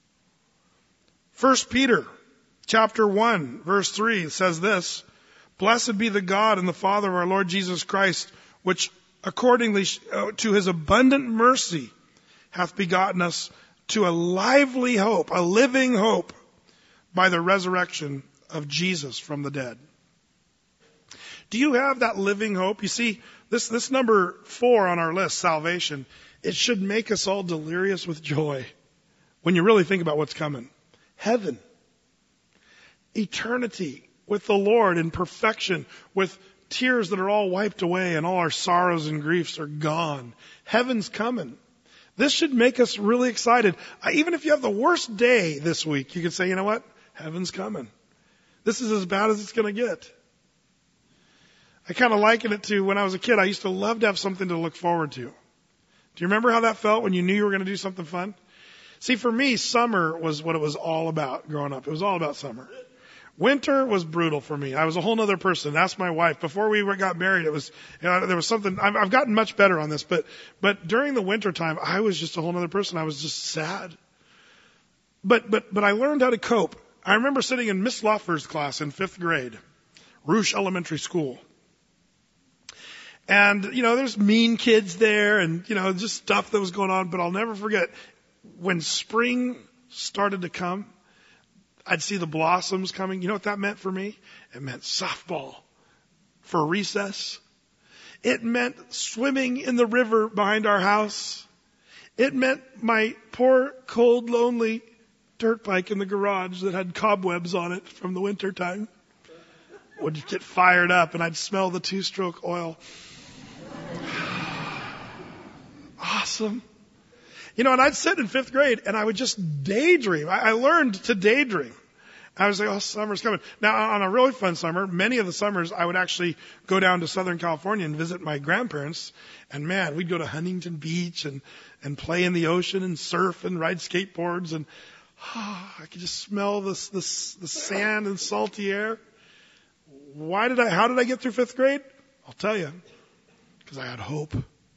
First Peter chapter one, verse three says this, blessed be the God and the Father of our Lord Jesus Christ, which accordingly to his abundant mercy hath begotten us to a lively hope, a living hope, by the resurrection of Jesus from the dead. Do you have that living hope? You see, this, this number four on our list, salvation, it should make us all delirious with joy when you really think about what's coming. Heaven. Eternity with the Lord in perfection, with tears that are all wiped away and all our sorrows and griefs are gone. Heaven's coming. This should make us really excited. Even if you have the worst day this week, you can say, you know what? Heaven's coming. This is as bad as it's going to get. I kind of liken it to when I was a kid. I used to love to have something to look forward to. Do you remember how that felt when you knew you were going to do something fun? See, for me, summer was what it was all about growing up. It was all about summer. Winter was brutal for me. I was a whole other person. That's my wife. Before we got married, it was, you know, there was something, I've, I've gotten much better on this, but, but during the winter time, I was just a whole other person. I was just sad. But, but, but I learned how to cope. I remember sitting in Miss Loffer's class in fifth grade, Rouge Elementary School. And, you know, there's mean kids there and, you know, just stuff that was going on, but I'll never forget. when spring started to come, I'd see the blossoms coming. You know what that meant for me? It meant softball for recess. It meant swimming in the river behind our house. It meant my poor, cold, lonely dirt bike in the garage that had cobwebs on it from the winter time would get fired up and I'd smell the two-stroke oil. Awesome. You know, and I'd sit in fifth grade and I would just daydream. I, I learned to daydream. I was like, oh, summer's coming. Now, on a really fun summer, many of the summers, I would actually go down to Southern California and visit my grandparents. And man, we'd go to Huntington Beach and, and play in the ocean and surf and ride skateboards. And oh, I could just smell this, this, the sand and salty air. Why did I, how did I get through fifth grade? I'll tell you. Because I had hope.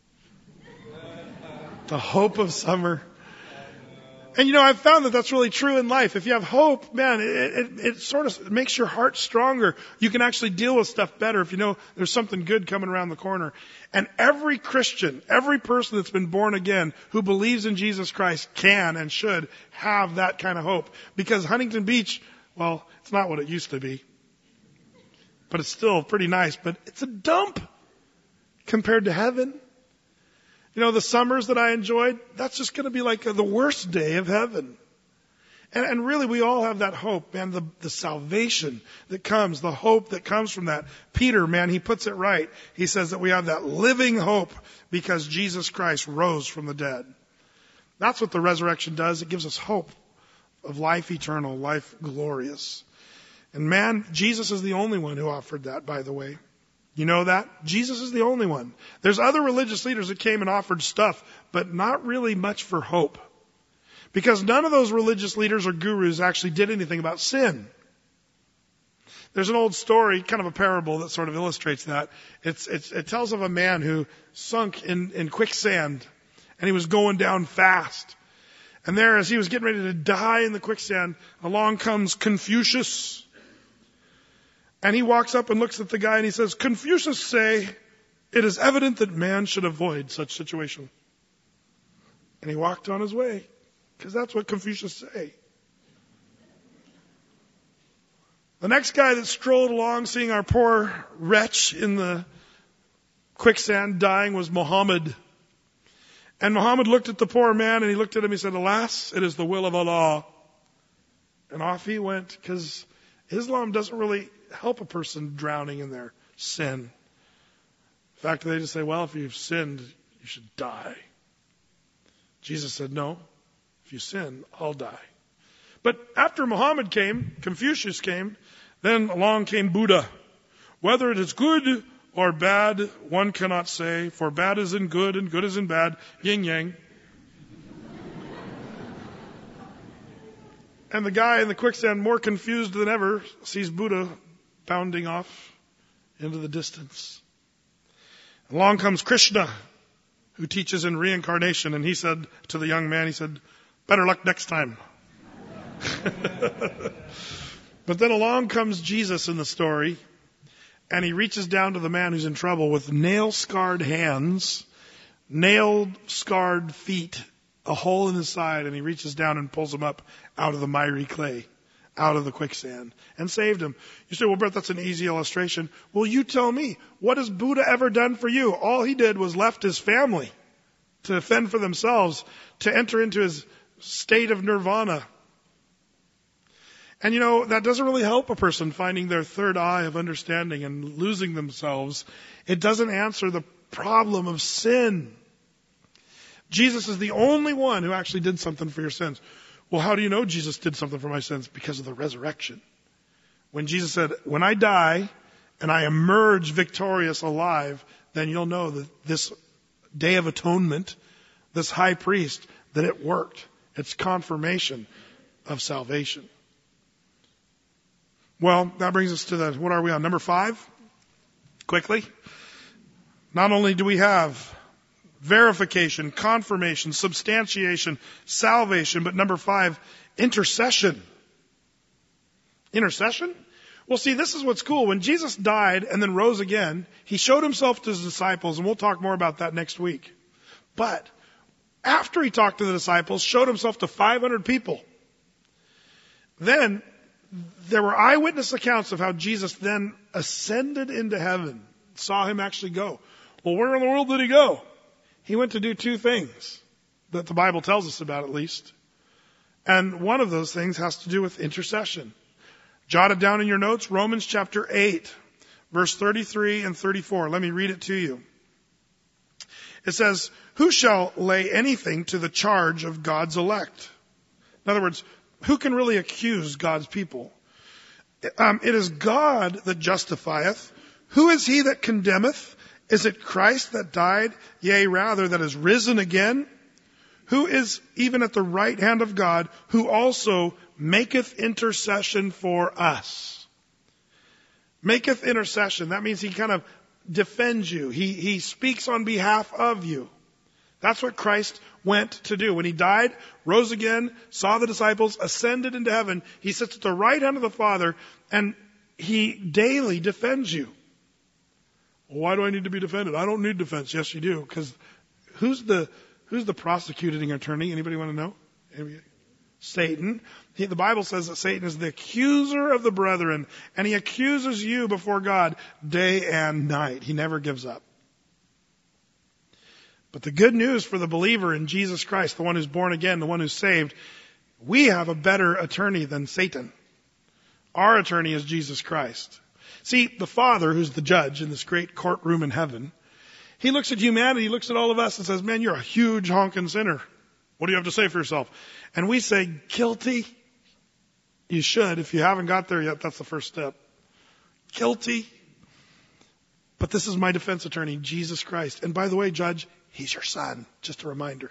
The hope of summer. And you know, I've found that that's really true in life. If you have hope, man, it, it, it sort of makes your heart stronger. You can actually deal with stuff better if you know there's something good coming around the corner. And every Christian, every person that's been born again who believes in Jesus Christ can and should have that kind of hope. Because Huntington Beach, well, it's not what it used to be. But it's still pretty nice. But it's a dump compared to heaven. You know, the summers that I enjoyed, that's just going to be like a, the worst day of heaven. And, and really, we all have that hope, man, the, the salvation that comes, the hope that comes from that. Peter, man, he puts it right. He says that we have that living hope because Jesus Christ rose from the dead. That's what the resurrection does. It gives us hope of life eternal, life glorious. And man, Jesus is the only one who offered that, by the way. You know that? Jesus is the only one. There's other religious leaders that came and offered stuff, but not really much for hope. Because none of those religious leaders or gurus actually did anything about sin. There's an old story, kind of a parable that sort of illustrates that. It's, it's, it tells of a man who sunk in, in quicksand, and he was going down fast. And there, as he was getting ready to die in the quicksand, along comes Confucius. And he walks up and looks at the guy and he says, Confucius say, it is evident that man should avoid such situation. And he walked on his way, because that's what Confucius say. The next guy that strolled along, seeing our poor wretch in the quicksand dying, was Muhammad. And Muhammad looked at the poor man and he looked at him and he said, alas, it is the will of Allah. And off he went, because Islam doesn't really help a person drowning in their sin. In fact, they just say, well, if you've sinned, you should die. Jesus said, no, if you sin, I'll die. But after Muhammad came, Confucius came, then along came Buddha. Whether it is good or bad, one cannot say, for bad is in good and good is in bad, yin yang. And the guy in the quicksand, more confused than ever, sees Buddha bounding off into the distance. Along comes Krishna, who teaches in reincarnation, and he said to the young man, he said, better luck next time. But then along comes Jesus in the story, and he reaches down to the man who's in trouble with nail-scarred hands, nail-scarred feet, a hole in his side, and he reaches down and pulls him up out of the miry clay, out of the quicksand, and saved him. You say, well, Brett, that's an easy illustration. Well, you tell me, what has Buddha ever done for you? All he did was left his family to fend for themselves, to enter into his state of nirvana. And you know, that doesn't really help a person finding their third eye of understanding and losing themselves. It doesn't answer the problem of sin. Jesus is the only one who actually did something for your sins. Well, how do you know Jesus did something for my sins? Because of the resurrection. When Jesus said, when I die and I emerge victorious alive, then you'll know that this day of atonement, this high priest, that it worked. It's confirmation of salvation. Well, that brings us to the, what are we on? Number five? Quickly. Not only do we have verification, confirmation, substantiation, salvation, but number five, intercession. Intercession? Well, see, this is what's cool. When Jesus died and then rose again, he showed himself to his disciples, and we'll talk more about that next week. But After he talked to the disciples, showed himself to five hundred people. Then there were eyewitness accounts of how Jesus then ascended into heaven, saw him actually go. Well, where in the world did he go? He went to do two things that the Bible tells us about, at least. And one of those things has to do with intercession. Jot it down in your notes, Romans chapter eight, verse thirty-three and thirty-four. Let me read it to you. It says, who shall lay anything to the charge of God's elect? In other words, who can really accuse God's people? Um, it is God that justifieth. Who is he that condemneth? Is it Christ that died? Yea, rather, that is risen again? Who is even at the right hand of God, who also maketh intercession for us? Maketh intercession. That means he kind of defends you. He, he speaks on behalf of you. That's what Christ went to do. When he died, rose again, saw the disciples, ascended into heaven, he sits at the right hand of the Father, and he daily defends you. Well, why do I need to be defended? I don't need defense. Yes, you do. Because who's the who's the prosecuting attorney? Anybody want to know? Anybody? Satan. He, the Bible says that Satan is the accuser of the brethren, and he accuses you before God day and night. He never gives up. But the good news for the believer in Jesus Christ, the one who's born again, the one who's saved, we have a better attorney than Satan. Our attorney is Jesus Christ. See, the Father, who's the judge in this great courtroom in heaven, he looks at humanity, he looks at all of us and says, man, you're a huge honking sinner. What do you have to say for yourself? And we say, guilty. You should. If you haven't got there yet, that's the first step. Guilty. But this is my defense attorney, Jesus Christ. And by the way, Judge, he's your son. Just a reminder.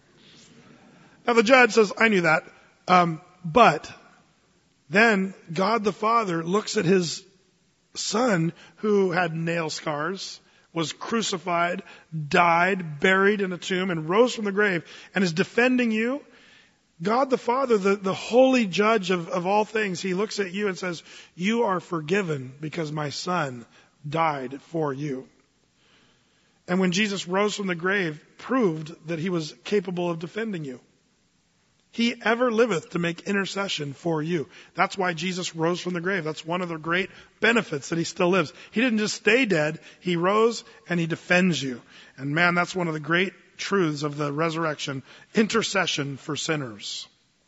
Now the judge says, I knew that. Um, but then God the Father looks at his son who had nail scars, was crucified, died, buried in a tomb, and rose from the grave, and is defending you. God the Father, the, the holy judge of, of all things, he looks at you and says, you are forgiven because my son died for you. And when Jesus rose from the grave, proved that he was capable of defending you. He ever liveth to make intercession for you. That's why Jesus rose from the grave. That's one of the great benefits that he still lives. He didn't just stay dead. He rose and he defends you. And man, that's one of the great truths of the resurrection. Intercession for sinners.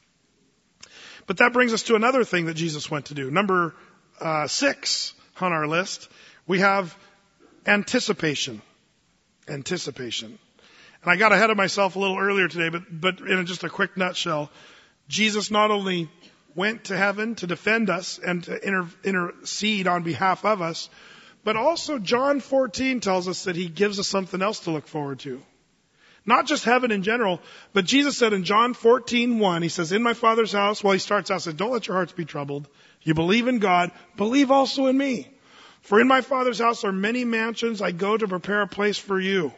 But that brings us to another thing that Jesus went to do. Number uh, six on our list, we have anticipation. Anticipation. And I got ahead of myself a little earlier today, but, but in just a quick nutshell, Jesus not only went to heaven to defend us and to inter, intercede on behalf of us, but also John fourteen tells us that he gives us something else to look forward to. Not just heaven in general, but Jesus said in John fourteen one, he says, in my Father's house, well, he starts out, says, don't let your hearts be troubled. You believe in God, believe also in me. For in my Father's house are many mansions. I go to prepare a place for you.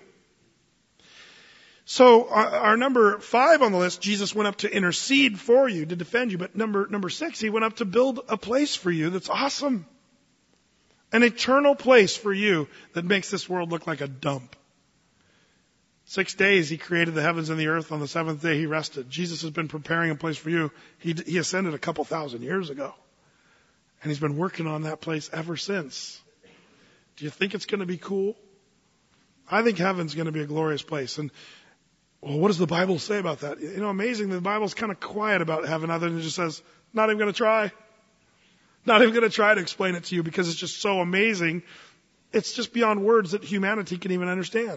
So our, our number five on the list, Jesus went up to intercede for you, to defend you. But number, number six, he went up to build a place for you that's awesome. An eternal place for you that makes this world look like a dump. Six days he created the heavens and the earth. On the seventh day he rested. Jesus has been preparing a place for you. He, he ascended a couple thousand years ago. And he's been working on that place ever since. Do you think it's going to be cool? I think heaven's going to be a glorious place. And well, what does the Bible say about that? You know, amazing. The Bible's kind of quiet about heaven other than it just says, not even going to try. Not even going to try to explain it to you because it's just so amazing. It's just beyond words that humanity can even understand.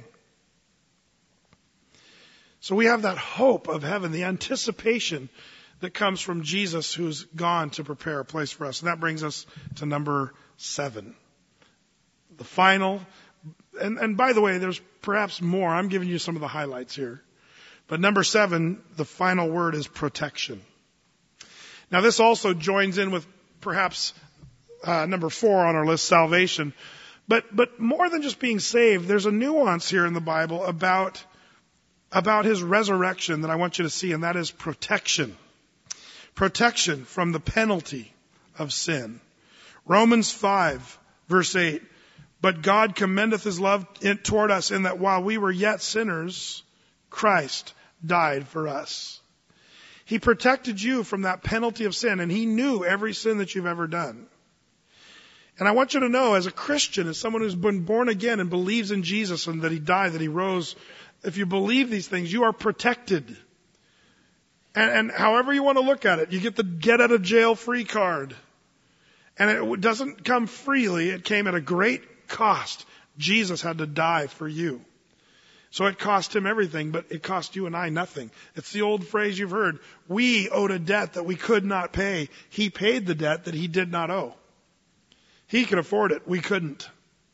So we have that hope of heaven, the anticipation that comes from Jesus who's gone to prepare a place for us. And that brings us to number seven. The final, and, and by the way, there's perhaps more. I'm giving you some of the highlights here. But number seven, the final word is protection. Now this also joins in with perhaps uh, number four on our list, salvation. But but more than just being saved, there's a nuance here in the Bible about about his resurrection that I want you to see, and that is protection. Protection from the penalty of sin. Romans five, verse eight. But God commendeth his love toward us in that while we were yet sinners, Christ died for us. He protected you from that penalty of sin, and he knew every sin that you've ever done. And I want you to know, as a Christian, as someone who's been born again and believes in Jesus and that he died, that he rose, if you believe these things, you are protected. And, and however you want to look at it, you get the get out of jail free card. And it doesn't come freely. It came at a great cost. Jesus had to die for you. So it cost him everything, but it cost you and I nothing. It's the old phrase you've heard. We owed a debt that we could not pay. He paid the debt that he did not owe. He could afford it. We couldn't.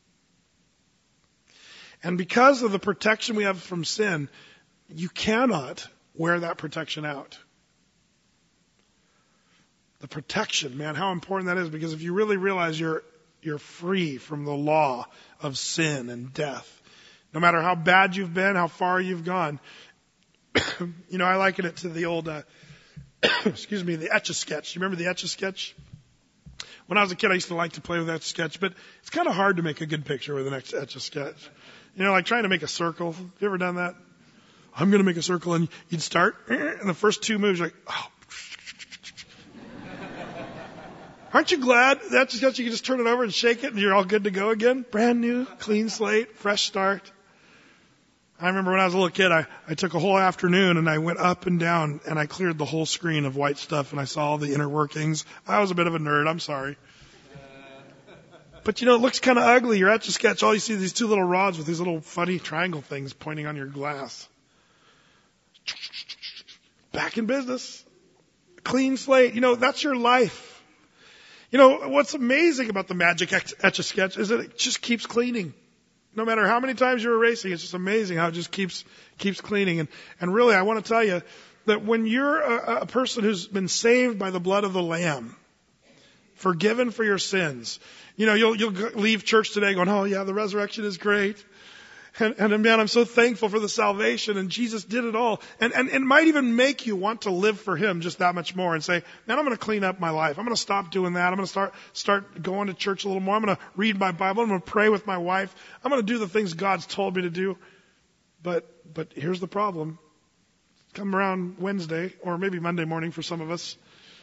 And because of the protection we have from sin, you cannot wear that protection out. The protection, man, how important that is, because if you really realize you're you're free from the law of sin and death, no matter how bad you've been, how far you've gone. You know, I liken it to the old, uh, excuse me, the Etch-a-Sketch. You remember the Etch-a-Sketch? When I was a kid, I used to like to play with Etch-a-Sketch, but it's kind of hard to make a good picture with an Etch-a-Sketch. You know, like trying to make a circle. Have you ever done that? I'm going to make a circle, and you'd start, and the first two moves, you're like, oh. Aren't you glad that you can just turn it over and shake it, and you're all good to go again? Brand new, clean slate, fresh start. I remember when I was a little kid, I, I took a whole afternoon, and I went up and down, and I cleared the whole screen of white stuff, and I saw all the inner workings. I was a bit of a nerd. I'm sorry. But, you know, it looks kind of ugly. You're Etch-a-Sketch. All you see are these two little rods with these little funny triangle things pointing on your glass. Back in business. Clean slate. You know, that's your life. You know, what's amazing about the magic Etch-a-Sketch is that it just keeps cleaning. No matter how many times you're erasing, it's just amazing how it just keeps keeps cleaning. And, and really, I want to tell you that when you're a, a person who's been saved by the blood of the Lamb, forgiven for your sins, you know, you'll, you'll leave church today going, oh yeah, the resurrection is great. And, and man, I'm so thankful for the salvation, and Jesus did it all. And, and, and it might even make you want to live for him just that much more and say, man, I'm going to clean up my life. I'm going to stop doing that. I'm going to start, start going to church a little more. I'm going to read my Bible. I'm going to pray with my wife. I'm going to do the things God's told me to do. But, but here's the problem. Come around Wednesday, or maybe Monday morning for some of us.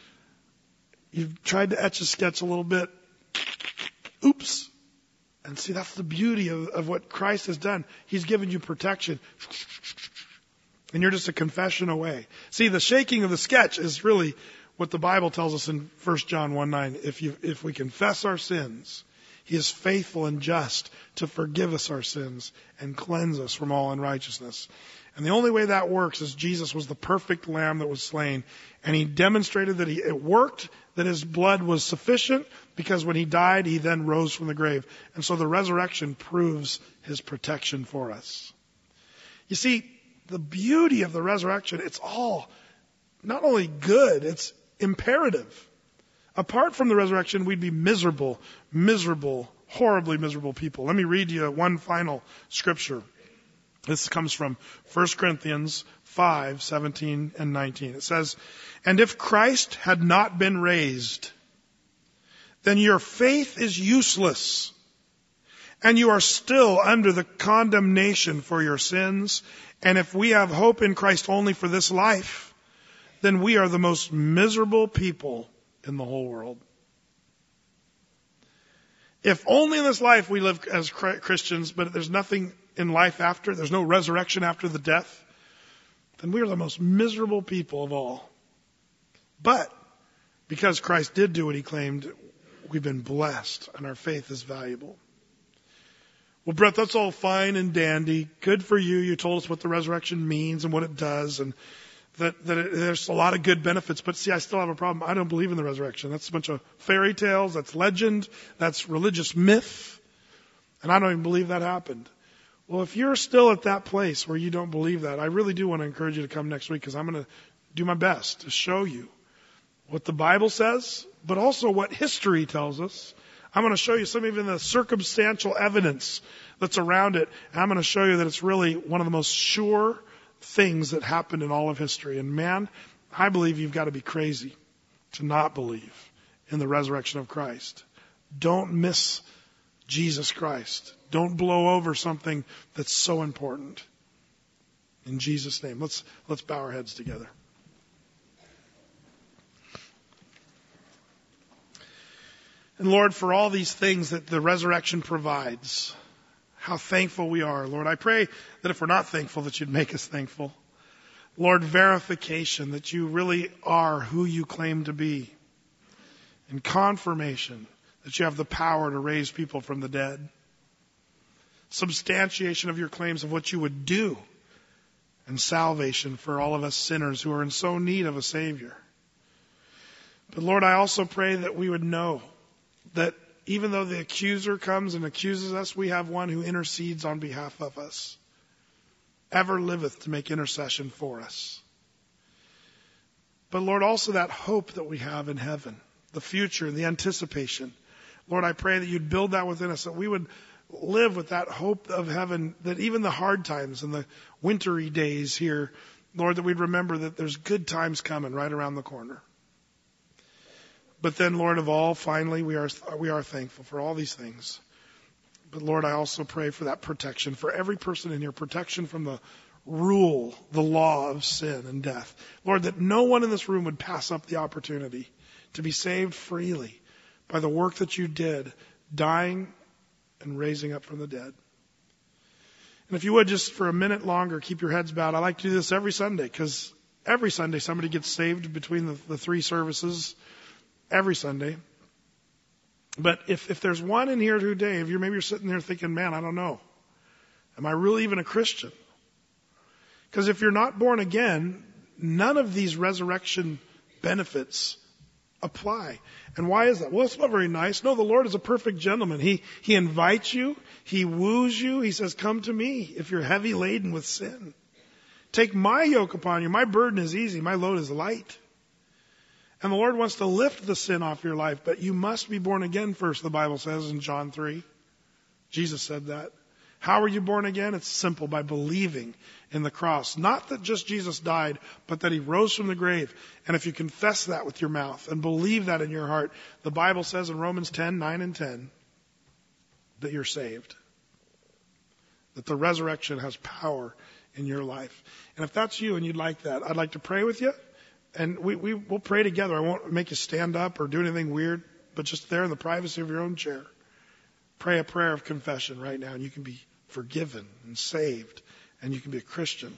You've tried to Etch-a-Sketch a little bit. Oops. And see, that's the beauty of, of what Christ has done. He's given you protection. And you're just a confession away. See, the shaking of the sketch is really what the Bible tells us in First John one nine. If you, if we confess our sins, he is faithful and just to forgive us our sins and cleanse us from all unrighteousness. And the only way that works is Jesus was the perfect lamb that was slain. And he demonstrated that he, it worked, that his blood was sufficient, because when he died, he then rose from the grave. And so the resurrection proves his protection for us. You see, the beauty of the resurrection, it's all not only good, it's imperative. Apart from the resurrection, we'd be miserable, miserable, horribly miserable people. Let me read you one final scripture. This comes from First Corinthians five, seventeen and nineteen. It says, and if Christ had not been raised, then your faith is useless, and you are still under the condemnation for your sins. And if we have hope in Christ only for this life, then we are the most miserable people in the whole world. If only in this life we live as Christians, but there's nothing in life after, there's no resurrection after the death, then we are the most miserable people of all. But because Christ did do what he claimed, we've been blessed, and our faith is valuable. Well, Brett, that's all fine and dandy. Good for you. You told us what the resurrection means and what it does, and that, that it, there's a lot of good benefits. But see, I still have a problem. I don't believe in the resurrection. That's a bunch of fairy tales. That's legend. That's religious myth. And I don't even believe that happened. Well, if you're still at that place where you don't believe that, I really do want to encourage you to come next week, because I'm going to do my best to show you what the Bible says, but also what history tells us. I'm going to show you some even the circumstantial evidence that's around it. And I'm going to show you that it's really one of the most sure things that happened in all of history. And man, I believe you've got to be crazy to not believe in the resurrection of Christ. Don't miss Jesus Christ. Don't blow over something that's so important. In Jesus' name. Let's, let's bow our heads together. And Lord, for all these things that the resurrection provides, how thankful we are. Lord, I pray that if we're not thankful, that you'd make us thankful. Lord, verification that you really are who you claim to be. And confirmation that you have the power to raise people from the dead. Substantiation of your claims of what you would do. And salvation for all of us sinners who are in so need of a Savior. But Lord, I also pray that we would know that even though the accuser comes and accuses us, we have one who intercedes on behalf of us. Ever liveth to make intercession for us. But Lord, also that hope that we have in heaven, the future, the anticipation. Lord, I pray that you'd build that within us, that we would live with that hope of heaven, that even the hard times and the wintry days here, Lord, that we'd remember that there's good times coming right around the corner. But then, Lord of all, finally, we are we are thankful for all these things. But Lord, I also pray for that protection for every person in here, protection from the rule, the law of sin and death. Lord, that no one in this room would pass up the opportunity to be saved freely by the work that you did, dying and raising up from the dead. And if you would, just for a minute longer, keep your heads bowed. I like to do this every Sunday, because every Sunday somebody gets saved between the, the three services. Every Sunday. But if, if there's one in here today, if you're maybe you're sitting there thinking, man, I don't know. Am I really even a Christian? Because if you're not born again, none of these resurrection benefits apply. And why is that? Well, it's not very nice. No, the Lord is a perfect gentleman. He, he invites you. He woos you. He says, come to me if you're heavy laden with sin. Take my yoke upon you. My burden is easy. My load is light. And the Lord wants to lift the sin off your life, but you must be born again first, the Bible says in John three. Jesus said that. How are you born again? It's simple, by believing in the cross. Not that just Jesus died, but that he rose from the grave. And if you confess that with your mouth and believe that in your heart, the Bible says in Romans ten, nine and ten, that you're saved. That the resurrection has power in your life. And if that's you and you'd like that, I'd like to pray with you. And we, we, we'll pray together. I won't make you stand up or do anything weird, but just there in the privacy of your own chair. Pray a prayer of confession right now, and you can be forgiven and saved, and you can be a Christian.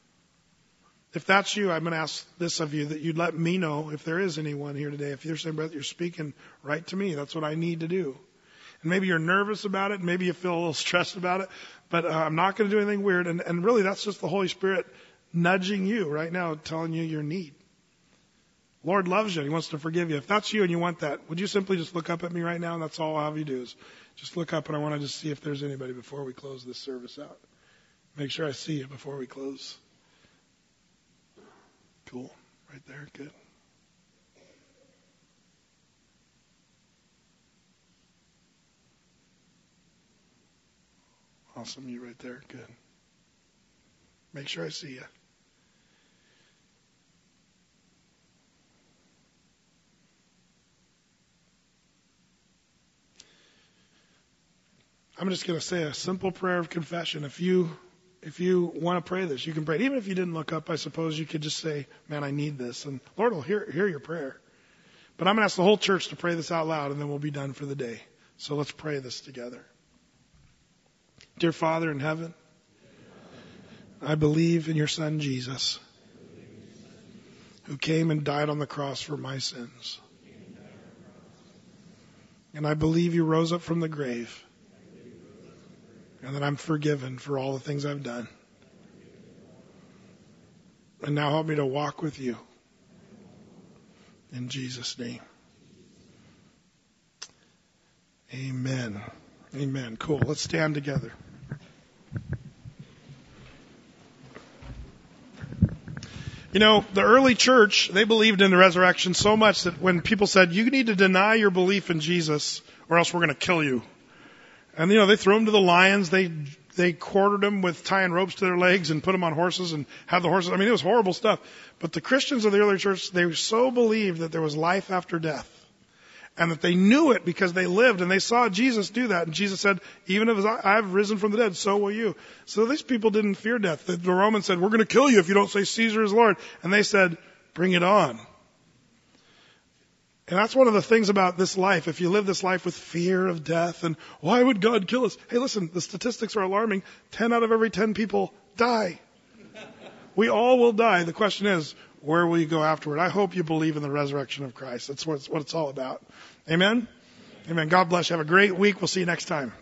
If that's you, I'm going to ask this of you, that you'd let me know if there is anyone here today. If you're saying, brother, you're speaking right to me, that's what I need to do. And maybe you're nervous about it, maybe you feel a little stressed about it, but uh, I'm not going to do anything weird. And, and really, that's just the Holy Spirit nudging you right now, telling you your need. Lord loves you. He wants to forgive you. If that's you and you want that, would you simply just look up at me right now? And that's all I'll have you do is just look up, and I want to just see if there's anybody before we close this service out. Make sure I see you before we close. Cool. Right there. Good. Awesome. You right there. Good. Make sure I see you. I'm just going to say a simple prayer of confession. If you if you want to pray this, you can pray it. Even if you didn't look up, I suppose you could just say, man, I need this. And Lord will hear, hear your prayer. But I'm going to ask the whole church to pray this out loud, and then we'll be done for the day. So let's pray this together. Dear Father in heaven, I believe in your Son Jesus, who came and died on the cross for my sins. And I believe you rose up from the grave, and that I'm forgiven for all the things I've done. And now help me to walk with you. In Jesus' name. Amen. Amen. Cool. Let's stand together. You know, the early church, they believed in the resurrection so much that when people said, you need to deny your belief in Jesus or else we're going to kill you. And, you know, they threw them to the lions. They they quartered them with tying ropes to their legs and put them on horses and had the horses. I mean, it was horrible stuff. But the Christians of the early church, they so believed that there was life after death. And that they knew it because they lived and they saw Jesus do that. And Jesus said, even if I have risen from the dead, so will you. So these people didn't fear death. The, the Romans said, we're going to kill you if you don't say Caesar is Lord. And they said, bring it on. And that's one of the things about this life. If you live this life with fear of death and why would God kill us? Hey, listen, the statistics are alarming. Ten out of every ten people die. We all will die. The question is, where will you go afterward? I hope you believe in the resurrection of Christ. That's what it's, what it's all about. Amen? Amen. God bless you. Have a great week. We'll see you next time.